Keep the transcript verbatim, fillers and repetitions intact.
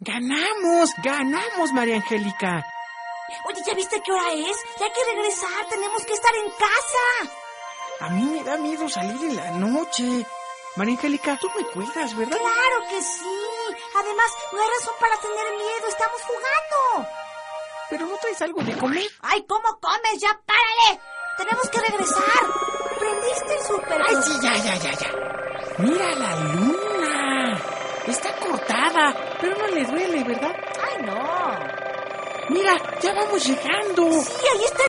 Ganamos, ganamos, María Angélica. Oye, ¿ya viste qué hora es? Ya hay que regresar, tenemos que estar en casa. A mí me da miedo salir en la noche. María Angélica, tú me cuidas, ¿verdad? Claro que sí. Además, no hay razón para tener miedo, estamos jugando. Pero no traes algo de comer. Ay, ¿cómo comes? Ya párale. Tenemos que regresar. ¿Prendiste el súper? Ay, sí, ya, ya, ya, ya. Mira la luna. Está cortada, pero no le duele, ¿verdad? Ay, no. Mira, ya vamos llegando. Sí, ahí está